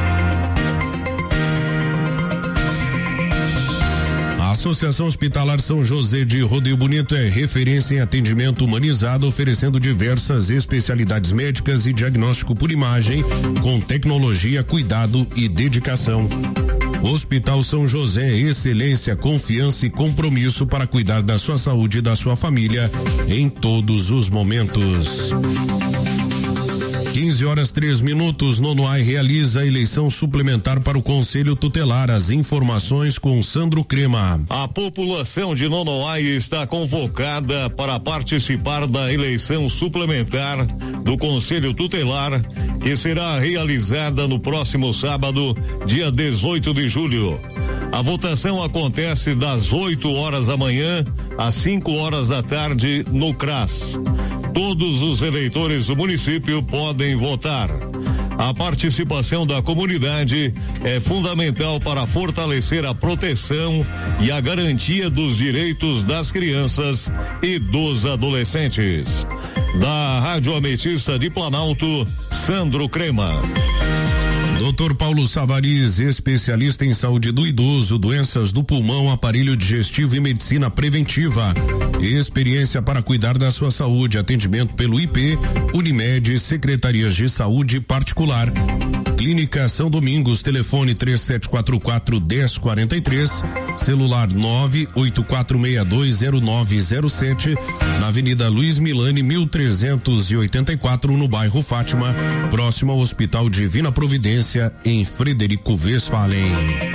A Associação Hospitalar São José de Rodeio Bonito é referência em atendimento humanizado, oferecendo diversas especialidades médicas e diagnóstico por imagem, com tecnologia, cuidado e dedicação. Hospital São José, excelência, confiança e compromisso para cuidar da sua saúde e da sua família em todos os momentos. 15h03, Nonoai realiza a eleição suplementar para o Conselho Tutelar. As informações com Sandro Crema. A população de Nonoai está convocada para participar da eleição suplementar do Conselho Tutelar, que será realizada no próximo sábado, dia 18 de julho. A votação acontece das 8 horas da manhã às 5 horas da tarde no CRAS. Todos os eleitores do município podem votar. A participação da comunidade é fundamental para fortalecer a proteção e a garantia dos direitos das crianças e dos adolescentes. Da Rádio Ametista de Planalto, Sandro Crema. Dr. Paulo Savariz, especialista em saúde do idoso, doenças do pulmão, aparelho digestivo e medicina preventiva. Experiência para cuidar da sua saúde. Atendimento pelo IP, Unimed, Secretarias de Saúde Particular. Clínica São Domingos, telefone 3744-1043, celular 984620907, na Avenida Luiz Milani, 1384, no bairro Fátima, próximo ao Hospital Divina Providência, em Frederico Westphalen.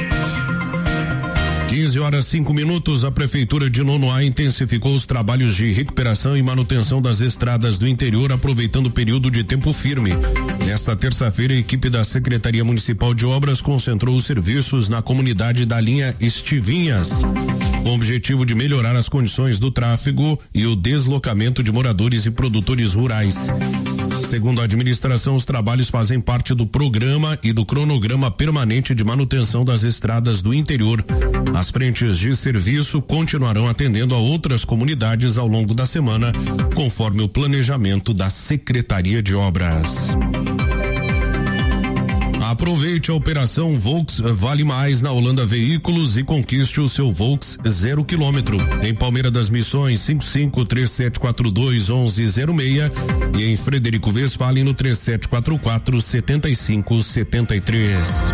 15h05. A Prefeitura de Nonoá intensificou os trabalhos de recuperação e manutenção das estradas do interior, aproveitando o período de tempo firme. Nesta terça-feira, a equipe da Secretaria Municipal de Obras concentrou os serviços na comunidade da linha Estivinhas, com o objetivo de melhorar as condições do tráfego e o deslocamento de moradores e produtores rurais. Segundo a administração, os trabalhos fazem parte do programa e do cronograma permanente de manutenção das estradas do interior. As frentes de serviço continuarão atendendo a outras comunidades ao longo da semana, conforme o planejamento da Secretaria de Obras. Aproveite a operação Volks Vale Mais na Holanda Veículos e conquiste o seu Volks 0 km. Em Palmeira das Missões, 5537421106 e em Frederico Westphalen no 3744-7573.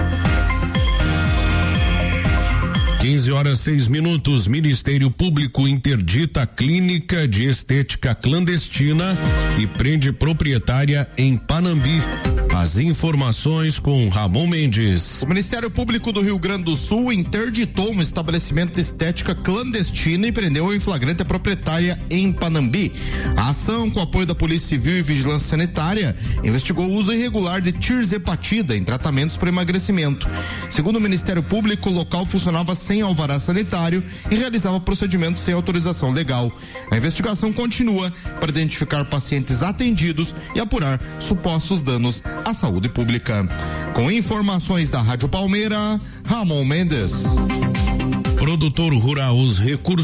15h06. Ministério Público interdita a clínica de estética clandestina e prende proprietária em Panambi. As informações com Ramon Mendes. O Ministério Público do Rio Grande do Sul interditou um estabelecimento de estética clandestina e prendeu em flagrante a proprietária em Panambi. A ação, com apoio da Polícia Civil e Vigilância Sanitária, investigou o uso irregular de tirzepatida em tratamentos para emagrecimento. Segundo o Ministério Público, o local funcionava sem alvará sanitário e realizava procedimentos sem autorização legal. A investigação continua para identificar pacientes atendidos e apurar supostos danos à saúde pública. Com informações da Rádio Palmeira, Ramon Mendes. Produtor rural, os recursos